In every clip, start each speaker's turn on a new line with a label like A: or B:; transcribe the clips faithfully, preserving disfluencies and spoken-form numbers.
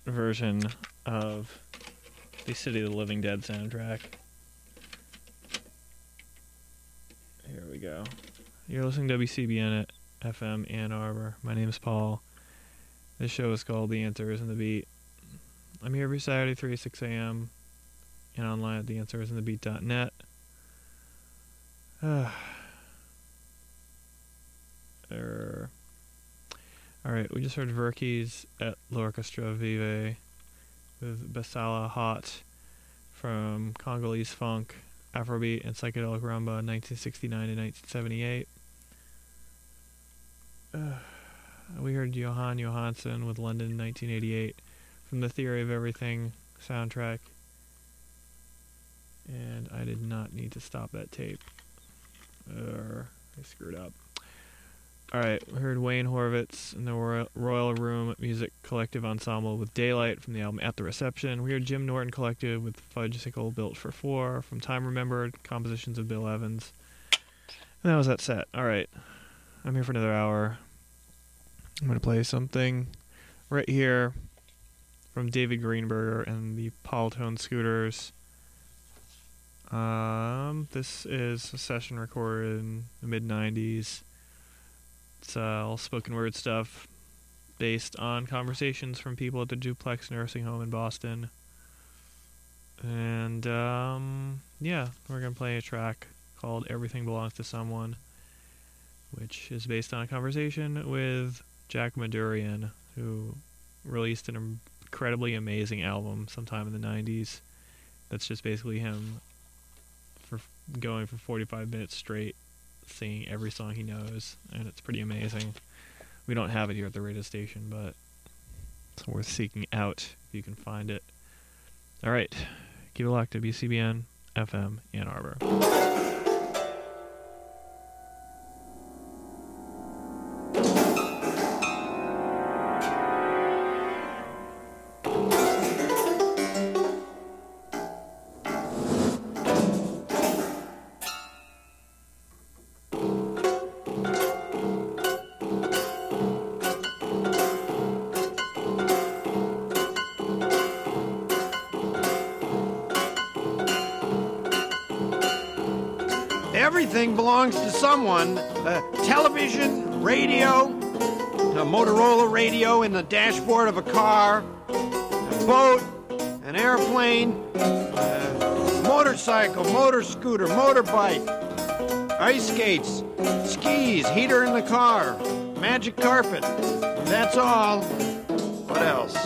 A: version of the City of the Living Dead soundtrack. Here we go. You're listening to W C B N F M Ann Arbor. My name is Paul. This show is called The Answer Isn't the Beat. I'm here every Saturday, three to six a.m. and online at the answer isn't the beat dot net. Uh, er, Alright, we just heard Verkis at L'Orchestra Vive with Basala Hot from Congolese Funk, Afrobeat, and Psychedelic Rumba nineteen sixty-nine to nineteen seventy-eight. Uh, we heard Johan Johansson with London nineteen eighty-eight from the Theory of Everything soundtrack. And I did not need to stop that tape. Uh, I screwed up. Alright, we heard Wayne Horvitz and the Royal, Royal Room Music Collective Ensemble with Daylight from the album At the Reception. We heard Jim Norton Collective with Fudgesicle Built for Four from Time Remembered, compositions of Bill Evans. And that was that set. Alright, I'm here for another hour. I'm going to play something right here from David Greenberger and the Polytone Scooters. Um, this is a session recorded in the mid nineties. It's uh, all spoken word stuff based on conversations from people at the Duplex Nursing Home in Boston. And, um, yeah, we're going to play a track called Everything Belongs to Someone, which is based on a conversation with Jack Madurian, who released an incredibly amazing album sometime in the nineties. That's just basically him for going for forty-five minutes straight, singing every song he knows, and it's pretty amazing. We don't have it here at the radio station, but it's worth seeking out if you can find it. Alright, keep it locked to W C B N F M Ann Arbor.
B: Everything belongs to someone. Uh, television, radio, a Motorola radio in the dashboard of a car, a boat, an airplane, uh, motorcycle, motor scooter, motorbike, ice skates, skis, heater in the car, magic carpet. That's all. What else?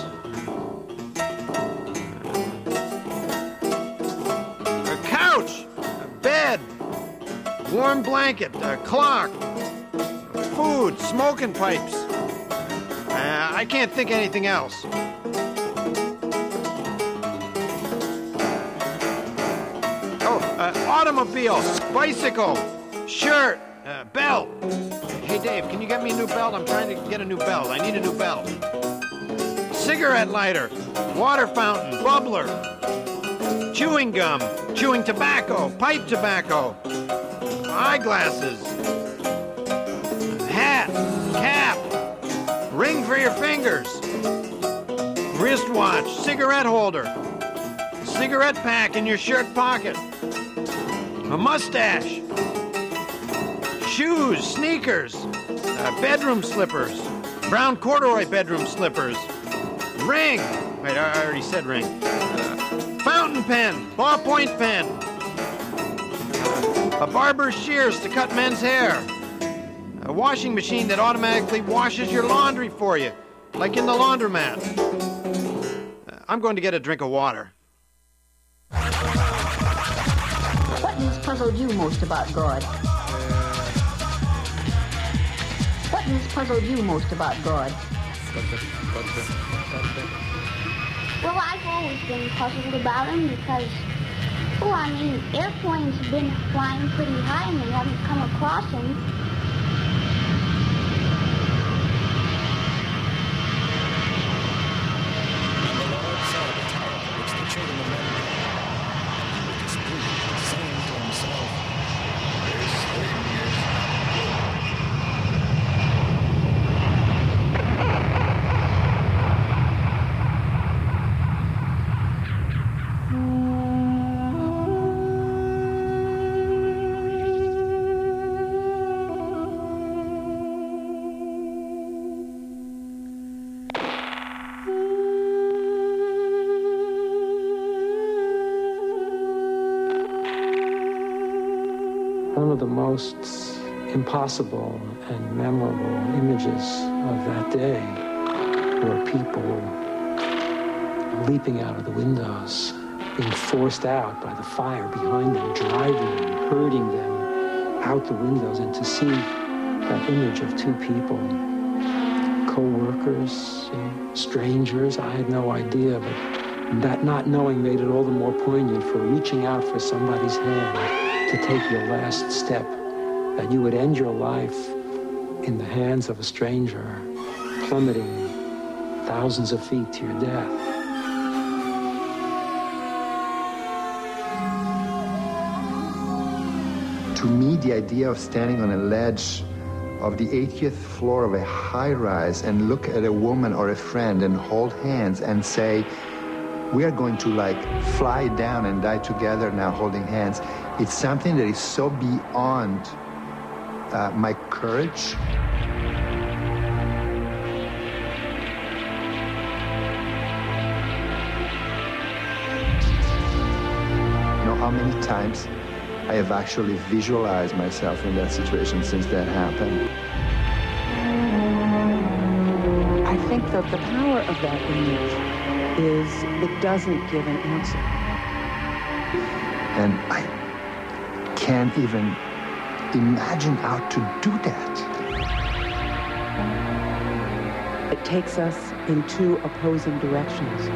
B: A couch, a bed, warm blanket, a clock, food, smoking pipes. Uh, I can't think of anything else. Oh, uh, automobile, bicycle, shirt, uh, belt. Hey, Dave, can you get me a new belt? I'm trying to get a new belt. I need a new belt. Cigarette lighter, water fountain, bubbler, chewing gum, chewing tobacco, pipe tobacco, eyeglasses, hat, cap, ring for your fingers, wristwatch, cigarette holder, cigarette pack in your shirt pocket, a mustache, shoes, sneakers, uh, bedroom slippers, brown corduroy bedroom slippers, ring, wait, I already said ring, uh, fountain pen, ballpoint pen, a barber's shears to cut men's hair, a washing machine that automatically washes your laundry for you, like in the laundromat. Uh, I'm going to get a drink of water.
C: What has puzzled you most about God? What has puzzled you most about God?
D: Well, I've always been puzzled about him because, well, I mean, airplanes have been flying pretty high and they haven't come across him.
E: of the most impossible and memorable images of that day were people leaping out of the windows, being forced out by the fire behind them, driving them, herding them out the windows, and to see that image of two people, co-workers, strangers, I had no idea, but that not knowing made it all the more poignant for reaching out for somebody's hand to take your last step, that you would end your life in the hands of a stranger, plummeting thousands of feet to your death.
F: To me, the idea of standing on a ledge of the eightieth floor of a high-rise and look at a woman or a friend and hold hands and say, we are going to like fly down and die together now holding hands, it's something that is so beyond uh, my courage. You know how many times I have actually visualized myself in that situation since that happened.
G: I think that the power of that image is it doesn't give an answer.
F: And I can't even imagine how to do that.
G: It takes us in two opposing directions.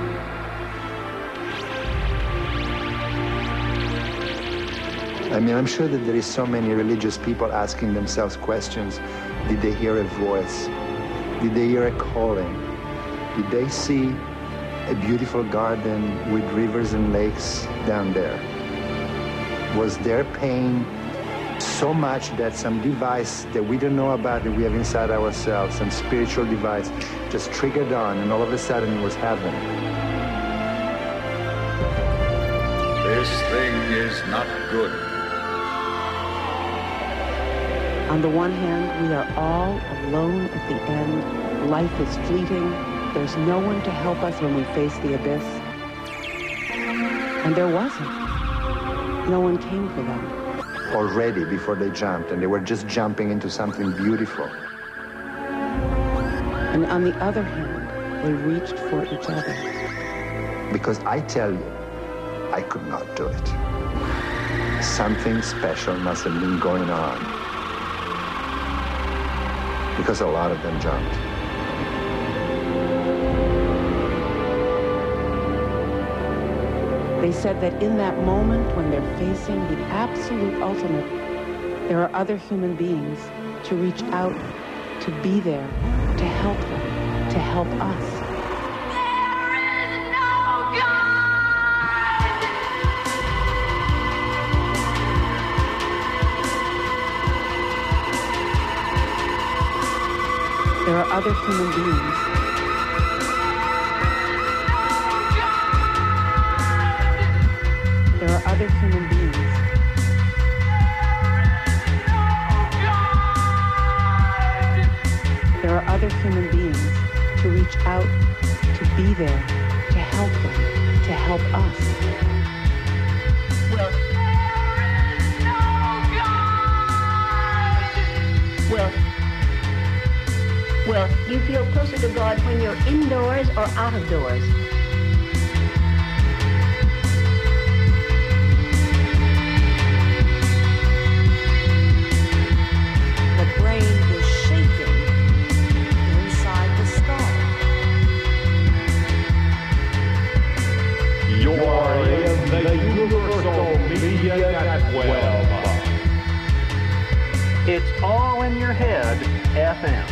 F: I mean, I'm sure that there is so many religious people asking themselves questions. Did they hear a voice? Did they hear a calling? Did they see a beautiful garden with rivers and lakes down there? Was their pain so much that some device that we don't know about that we have inside ourselves, some spiritual device, just triggered on, and all of a sudden it was heaven?
H: This thing is not good.
G: On the one hand, we are all alone at the end. Life is fleeting. There's no one to help us when we face the abyss. And there wasn't. No one came for them.
F: Already before they jumped, and they were just jumping into something beautiful.
G: And on the other hand, they reached for each other.
F: Because I tell you, I could not do it. Something special must have been going on. Because a lot of them jumped.
G: They said that in that moment when they're facing the absolute ultimate, there are other human beings to reach out, to be there, to help them, to help us. There are other human beings. There are other human beings. There are other human beings to reach out, to be there, to help them, to help us.
C: Well, well, well, do you feel closer to God when you're indoors or out of doors?
I: The brain is shaking inside the skull.
J: You're in the Universal Media Network.
B: It's all in your head, F M.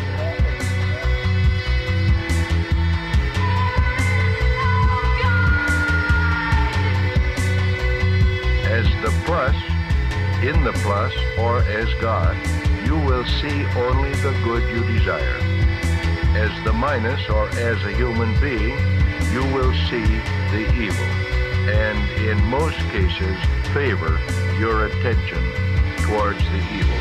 H: As the plus, in the plus, or as God, you will see only the good you desire. As the minus, or as a human being, you will see the evil, and in most cases, favor your attention towards the evil.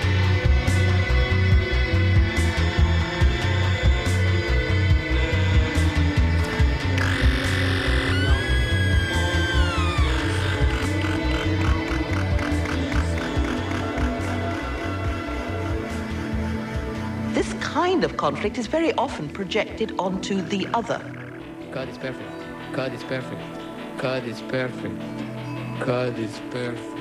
K: kind of conflict is very often projected onto the other.
L: God is perfect. God is perfect. God is perfect. God is perfect.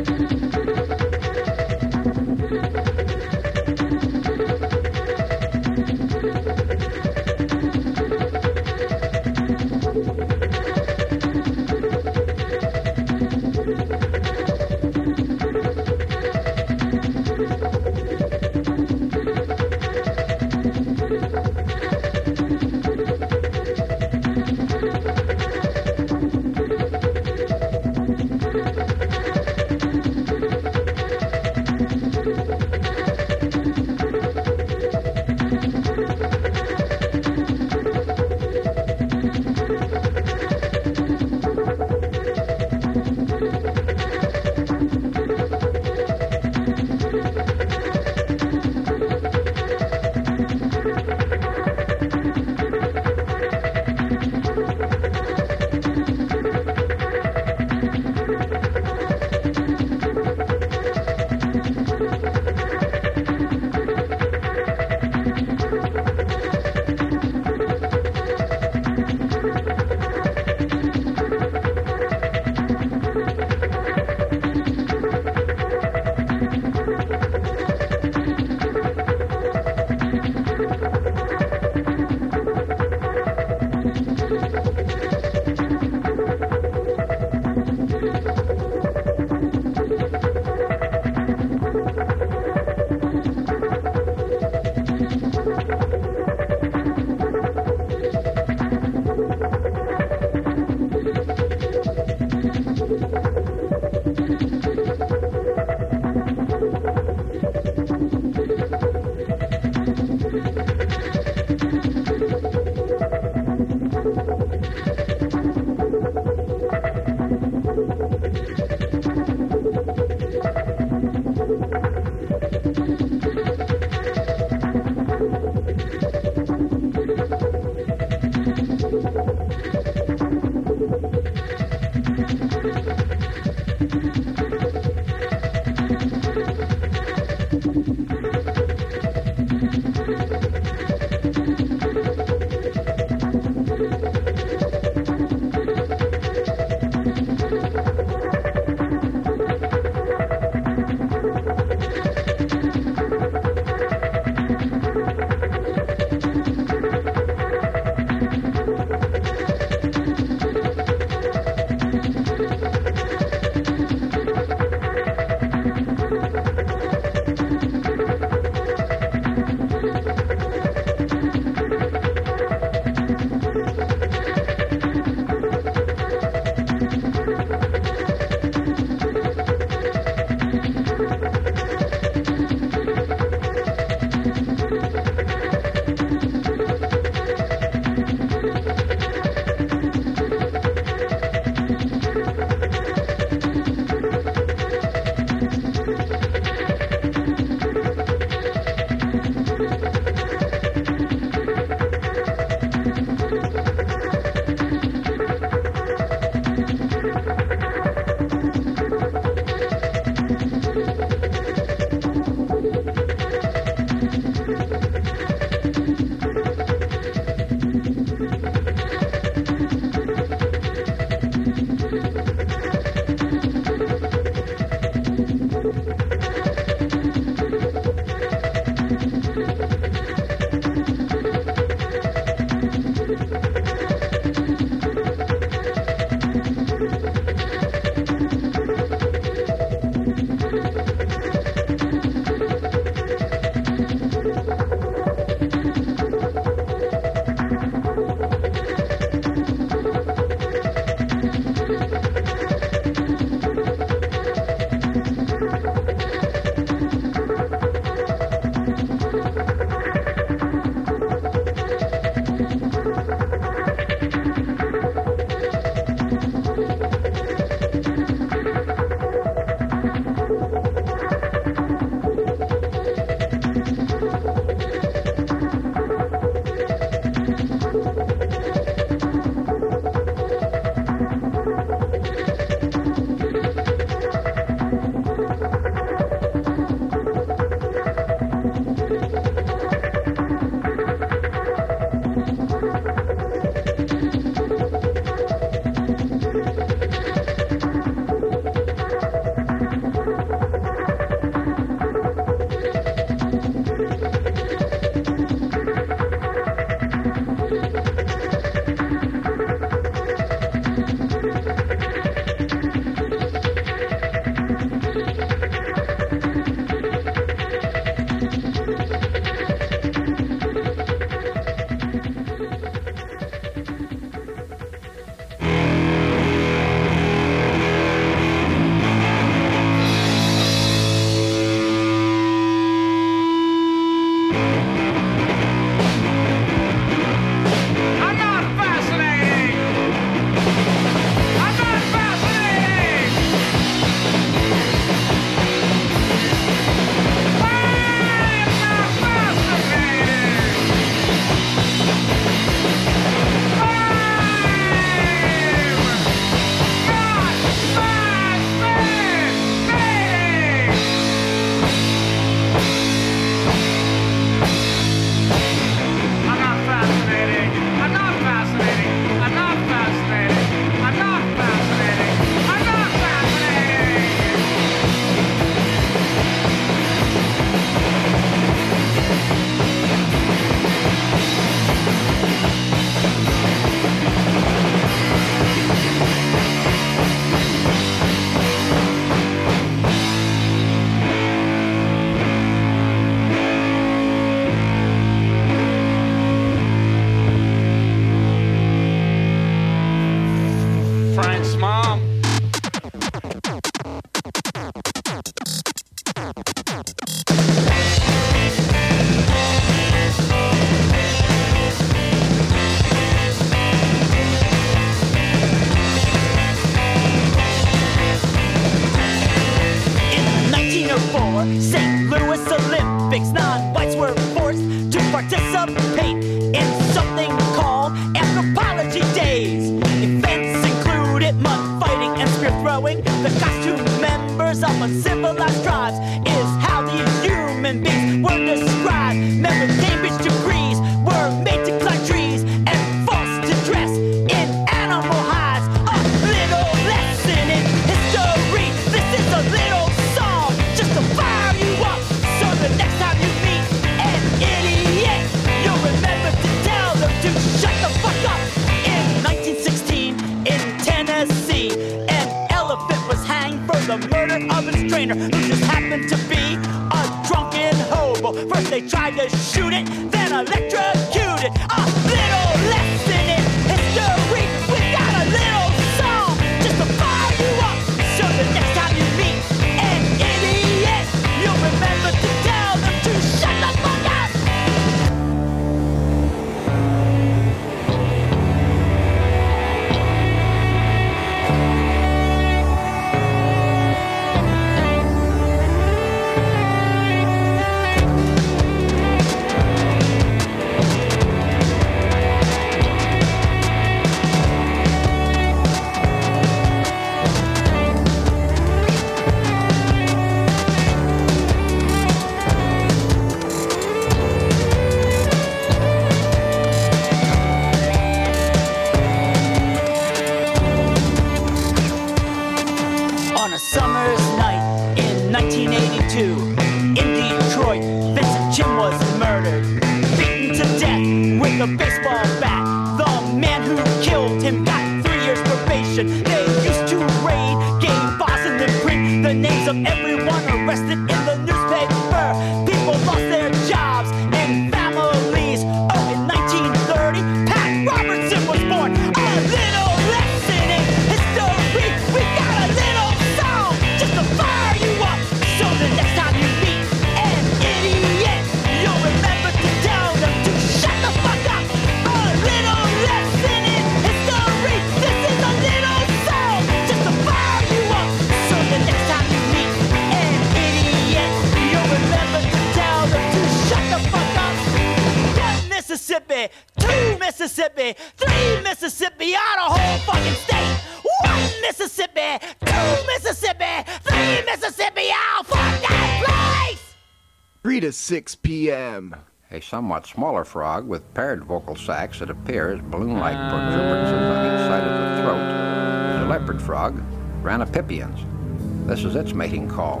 M: nineteen eighty-two, in Detroit, Vincent Chin was murdered, beaten to death with a baseball bat. The man who killed him got three years probation. They used to raid game bars and then print the names of everyone arrested in the newspaper. People lost their jobs and families. Oh, in nineteen thirty, Pat Robertson was born. A little lesson in history. We got a little song just to fire you up, so the next time you meet an idiot, you'll remember to tell them to shut the fuck up. A little lesson in history. This is a little song just to fire you up, so the next time you meet an idiot, you'll remember to tell them to shut the fuck up. One Mississippi, two Mississippi, three Mississippi, out a whole fucking state. One Mississippi, two Mississippi, three Mississippi, out fuck that place.
N: three to six p.m.
O: A somewhat smaller frog with paired vocal sacs that appear as balloon-like protuberances on each side of the throat. The leopard frog, Ranipipians. This is its mating call.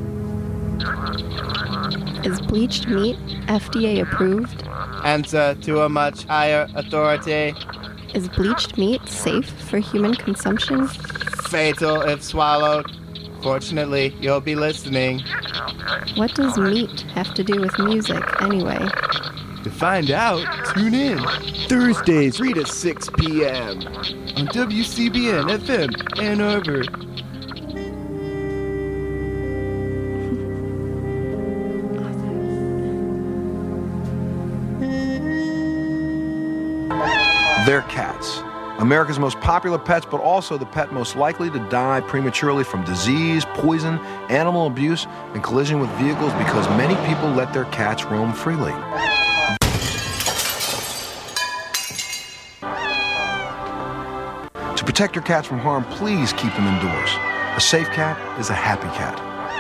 P: Is bleached meat F D A approved?
N: Answer to a much higher authority.
P: Is bleached meat safe for human consumption?
N: Fatal if swallowed. Fortunately, you'll be listening.
P: What does meat have to do with music, anyway?
N: To find out, tune in Thursdays, three to six p.m. on W C B N F M, Ann Arbor.
Q: They're cats. America's most popular pets, but also the pet most likely to die prematurely from disease, poison, animal abuse, and collision with vehicles because many people let their cats roam freely. To protect your cats from harm, please keep them indoors. A safe cat is a happy cat.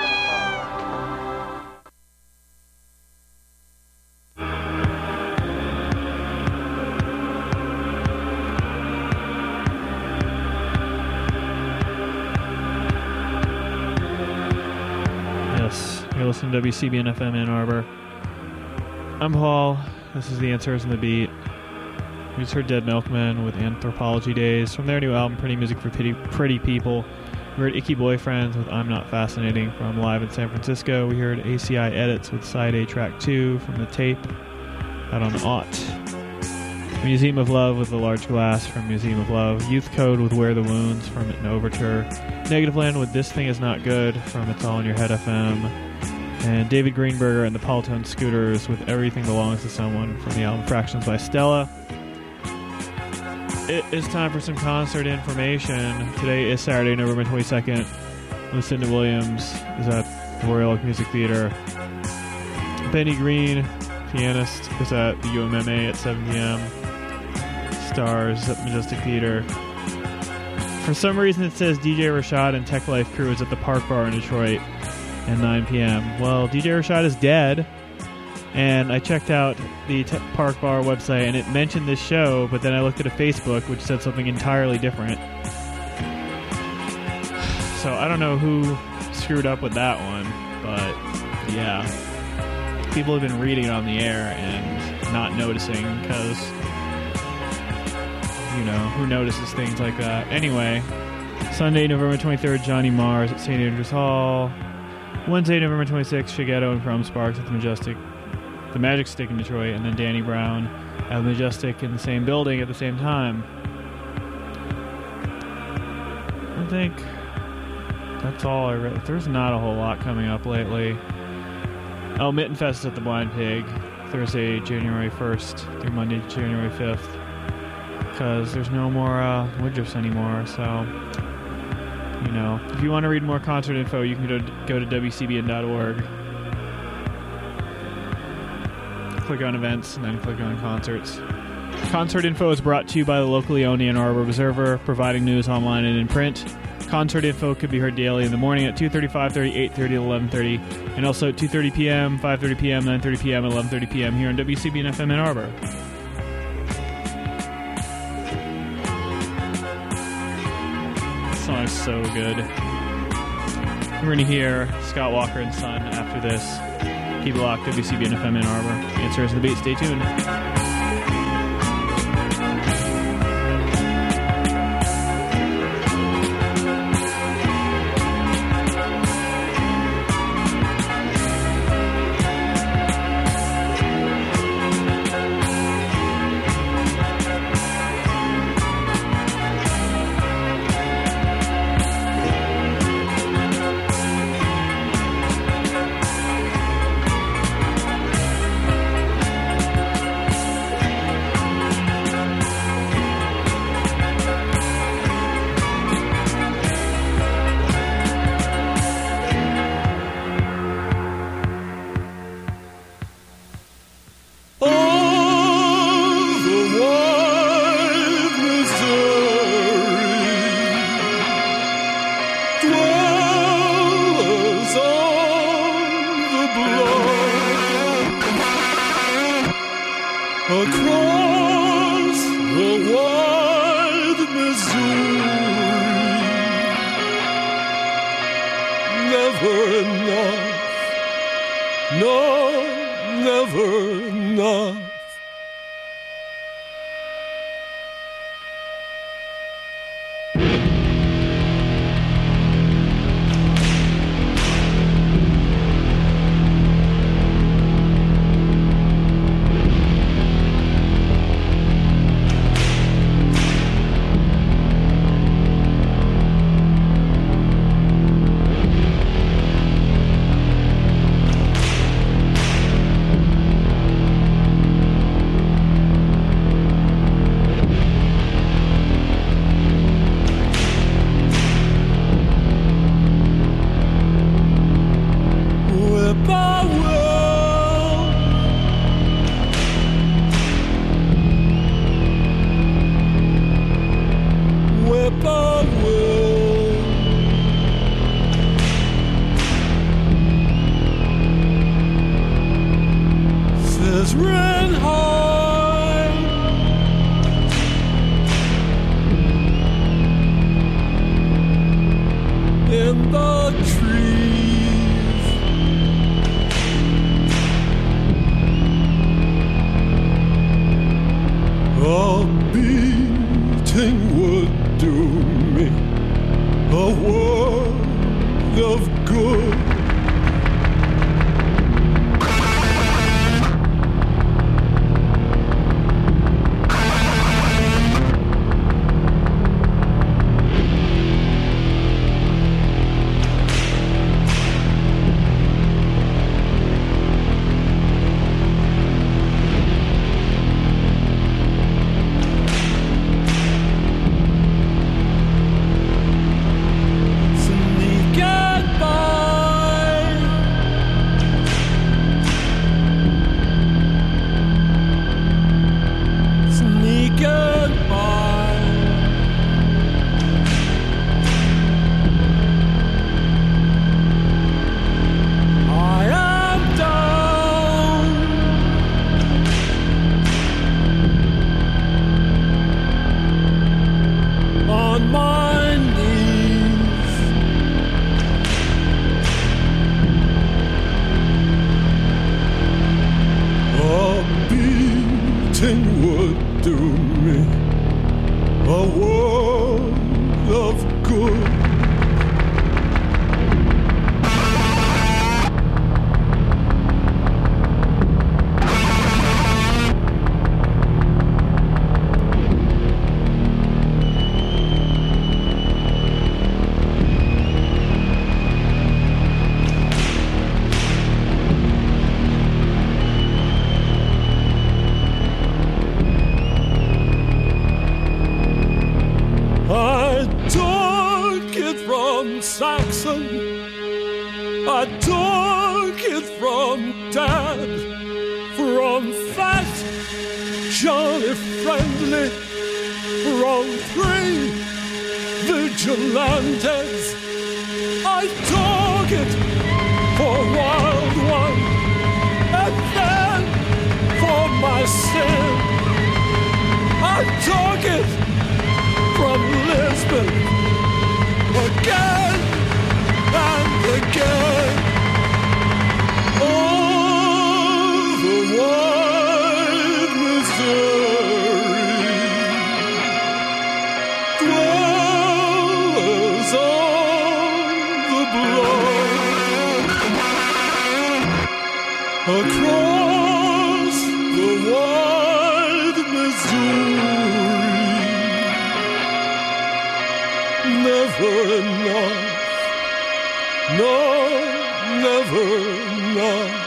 A: You're listening to W C B N F M Ann Arbor. I'm Paul. This is The Answers and the Beat. We just heard Dead Milkmen with Anthropology Days from their new album, Pretty Music for Pretty, Pretty People. We heard Icky Boyfriends with I'm Not Fascinating from Live in San Francisco. We heard A C I Edits with Side A Track two from the tape out on Ought. Museum of Love with The Large Glass from Museum of Love. Youth Code with Where the Wounds from It Overture. Negative Land with This Thing Is Not Good from It's All in Your Head F M. And David Greenberger and the Paultone Scooters with Everything Belongs to Someone from the album Fractions by Stella. It is time for some concert information. Today is Saturday, November twenty-second. Lucinda Williams is at the Royal Oak Music Theater. Benny Green, pianist, is at the U M M A at seven p.m. Stars at Majestic Theater. For some reason it says D J Rashad and Tech Life Crew is at the Park Bar in Detroit at nine p.m. Well, D J Rashad is dead, and I checked out the Te- Park Bar website, and it mentioned this show, but then I looked at a Facebook, which said something entirely different. So I don't know who screwed up with that one, but yeah. People have been reading it on the air and not noticing, because, you know, who notices things like that? Anyway, Sunday, November twenty-third, Johnny Mars at Saint Andrews Hall. Wednesday, November twenty-sixth, Shigeto and Chrome Sparks at the Majestic, the Magic Stick in Detroit, and then Danny Brown at the Majestic in the same building at the same time. I think that's all I read. There's not a whole lot coming up lately. Oh, Mitten Fest is at the Blind Pig, Thursday, January first through Monday, January fifth, because there's no more uh, Woodruffs anymore, so... You know, if you want to read more concert info, you can go to, go to W C B N dot org. Click on events and then click on concerts. Concert info is brought to you by the locally owned Ann Arbor Observer, providing news online and in print. Concert info could be heard daily in the morning at two thirty, five thirty, eight thirty, eleven thirty, and also at two thirty p.m., five thirty p.m., nine thirty p.m., eleven thirty p.m. here on W C B N F M Ann Arbor. Song is so good.
R: We're going to hear Scott Walker and Son after this. Keep it locked, W C B N F M Ann Arbor. Answer is the beat. Stay tuned.
S: Across the wide Missouri, never enough, no, never enough. Again and across the wide Missouri. Never enough, no, never enough.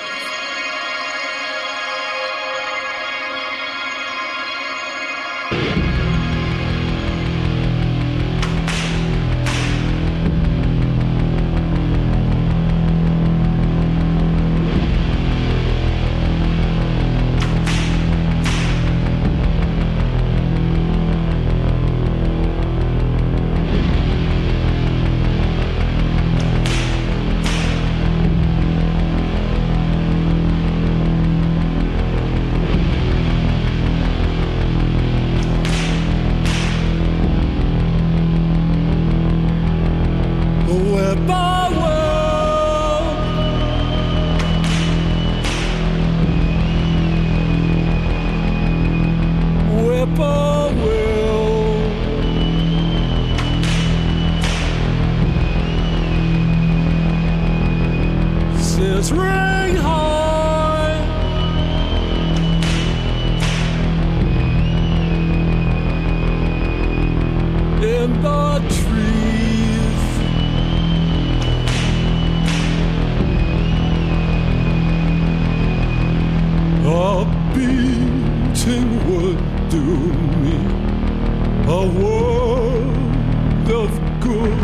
S: It's ring high in the trees. A beating would do me a world of good.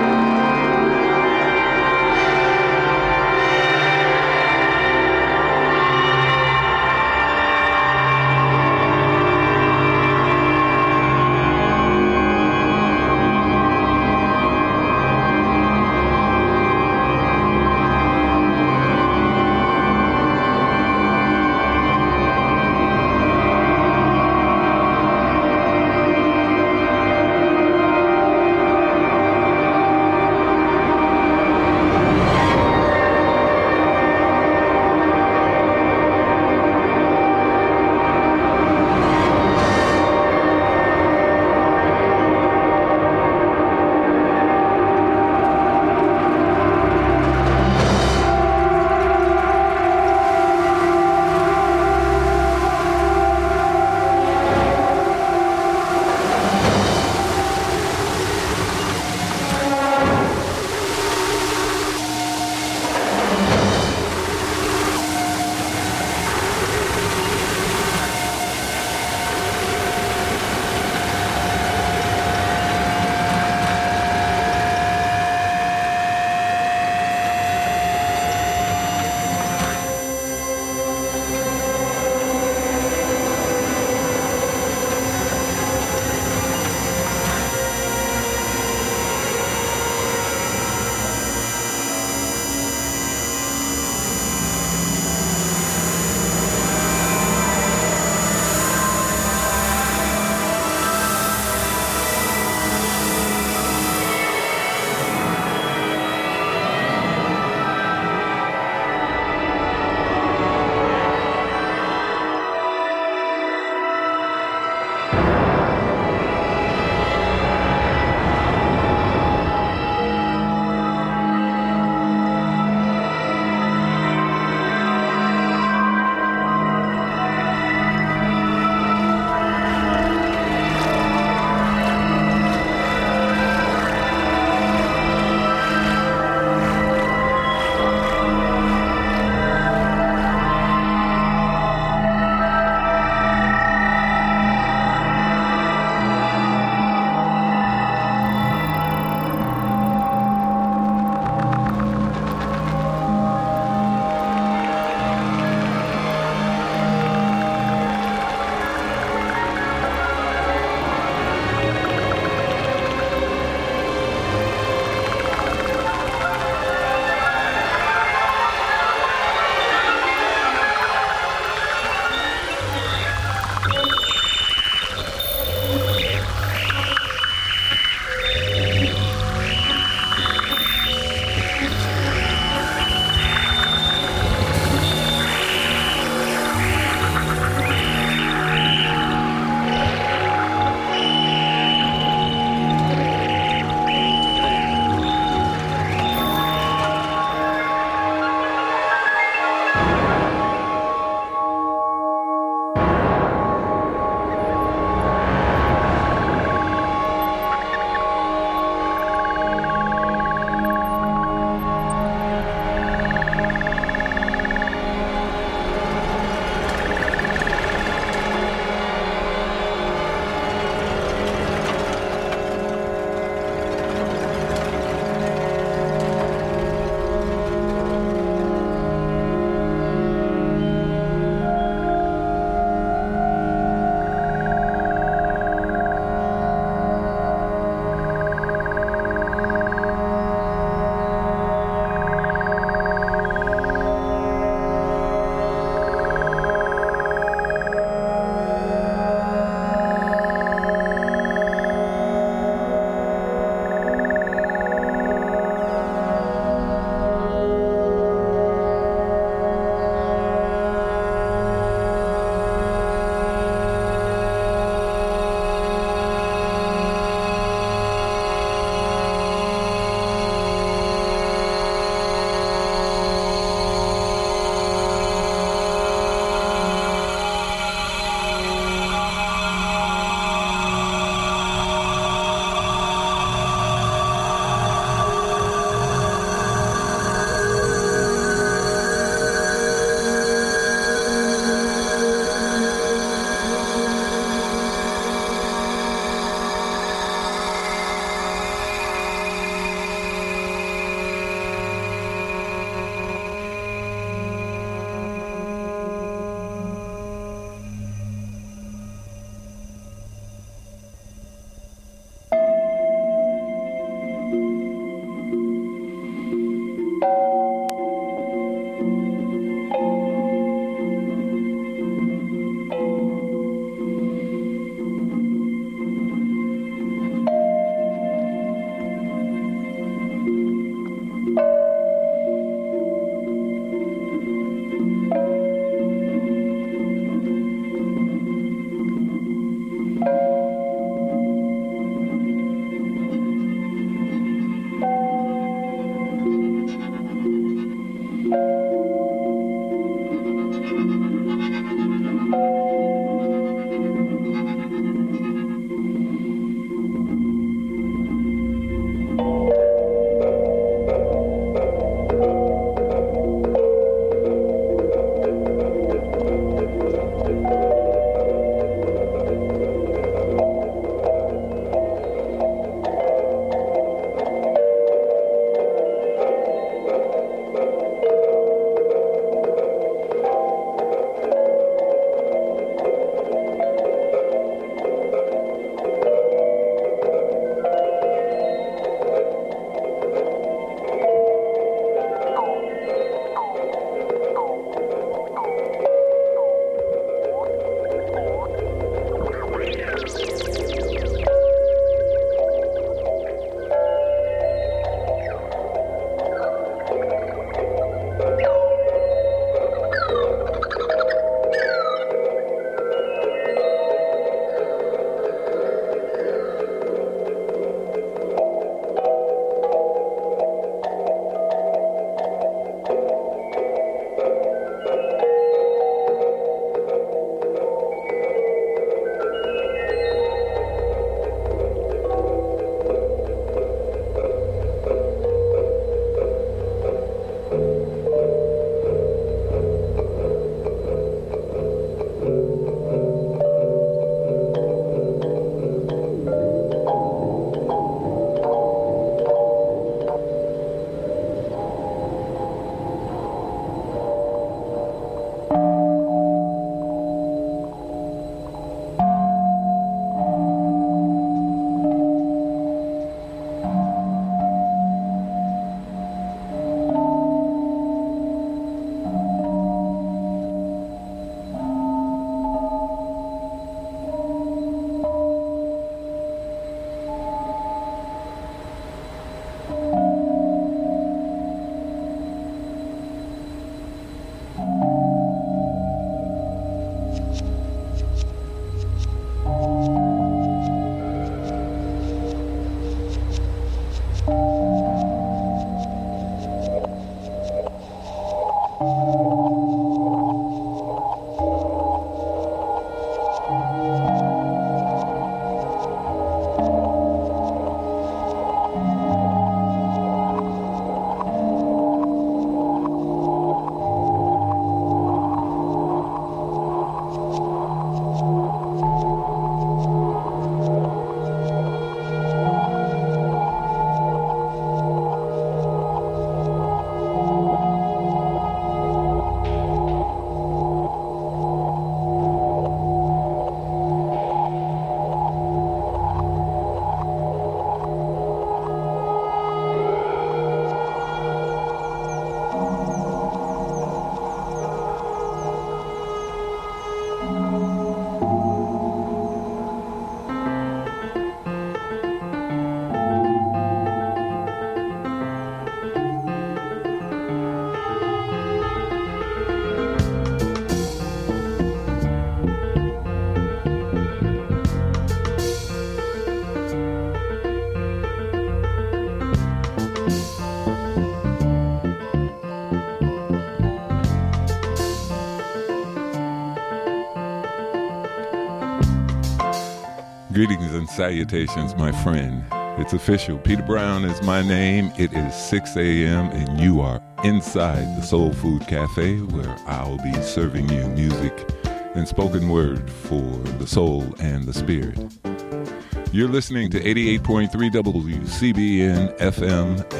T: Greetings and salutations, my friend. It's official. Peter Brown is my name. It is six a.m. and you are inside the Soul Food Cafe, where I'll be serving you music and spoken word for the soul and the spirit. You're listening to eighty-eight point three W C B N F M